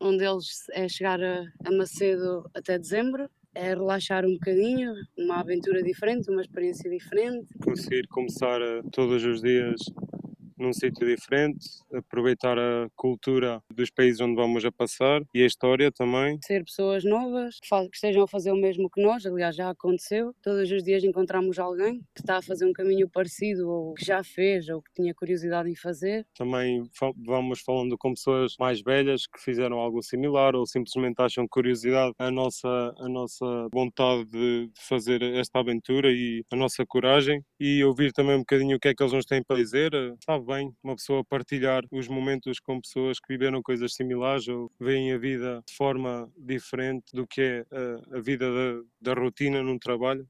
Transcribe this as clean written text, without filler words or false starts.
Um deles é chegar a Macedo até dezembro, é relaxar um bocadinho, uma aventura diferente, uma experiência diferente. Conseguir começar todos os dias num sítio diferente, aproveitar a cultura dos países onde vamos a passar e a história também. Ser pessoas novas, que estejam a fazer o mesmo que nós, aliás já aconteceu, todos os dias encontramos alguém que está a fazer um caminho parecido ou que já fez ou que tinha curiosidade em fazer. Também vamos falando com pessoas mais velhas que fizeram algo similar ou simplesmente acham curiosidade a nossa vontade de fazer esta aventura e a nossa coragem, e ouvir também um bocadinho o que é que eles nos têm para dizer. Sabe bem, uma pessoa partilhar os momentos com pessoas que viveram coisas similares ou veem a vida de forma diferente do que é a vida da rotina num trabalho.